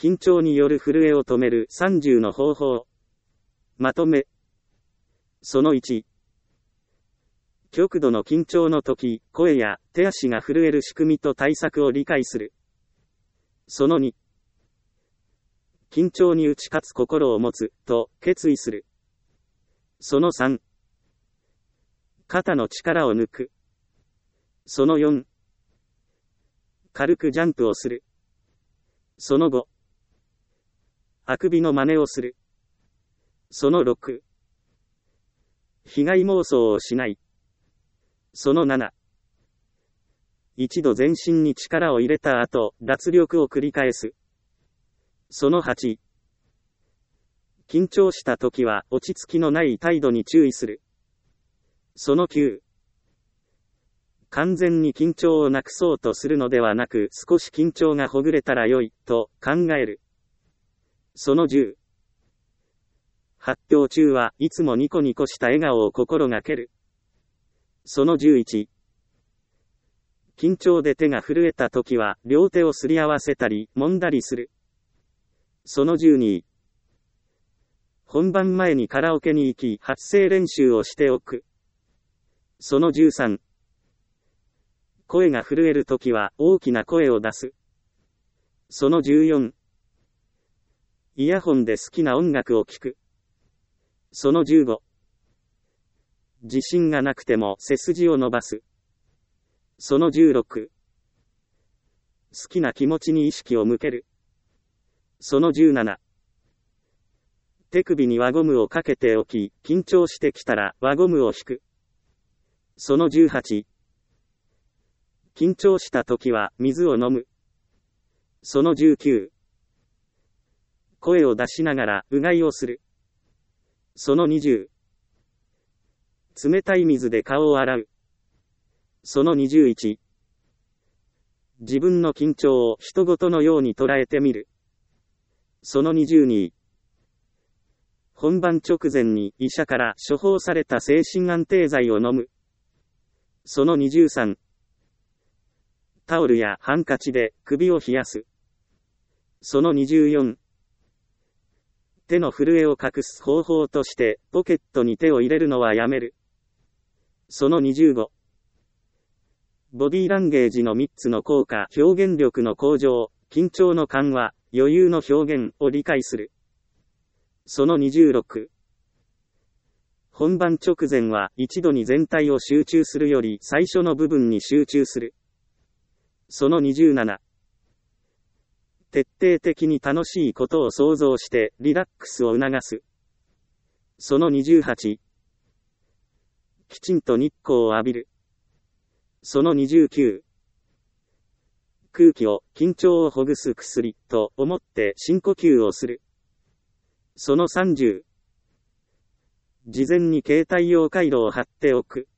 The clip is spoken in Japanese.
緊張による震えを止める30の方法。まとめ。その1。極度の緊張の時、声や手足が震える仕組みと対策を理解する。その2。緊張に打ち勝つ心を持つ、と決意する。その3。肩の力を抜く。その4。軽くジャンプをする。その5。あくびの真似をする。その6。被害妄想をしない。その7。一度全身に力を入れた後、脱力を繰り返す。その8。緊張した時は落ち着きのない態度に注意する。その9。完全に緊張をなくそうとするのではなく少し緊張がほぐれたら良い、と考える。その10。発表中はいつもニコニコした笑顔を心がける。その11。緊張で手が震えた時は両手をすり合わせたり揉んだりする。その12。本番前にカラオケに行き発声練習をしておく。その13。声が震えるときは大きな声を出す。その14。イヤホンで好きな音楽を聴く。その15。自信がなくても背筋を伸ばす。その16。好きな気持ちに意識を向ける。その17。手首に輪ゴムをかけておき、緊張してきたら輪ゴムを引く。その18。緊張したときは水を飲む。その19。声を出しながらうがいをする。その20。冷たい水で顔を洗う。その21。自分の緊張を人事のように捉えてみる。その22。本番直前に医者から処方された精神安定剤を飲む。その23。タオルやハンカチで首を冷やす。その24。手の震えを隠す方法としてポケットに手を入れるのはやめる。その25。ボディーランゲージの3つの効果、表現力の向上、緊張の緩和、余裕の表現を理解する。その26。本番直前は一度に全体を集中するより最初の部分に集中する。その27。徹底的に楽しいことを想像してリラックスを促す。その28。きちんと日光を浴びる。その29。空気を緊張をほぐす薬と思って深呼吸をする。その30。事前に携帯用回路を貼っておく。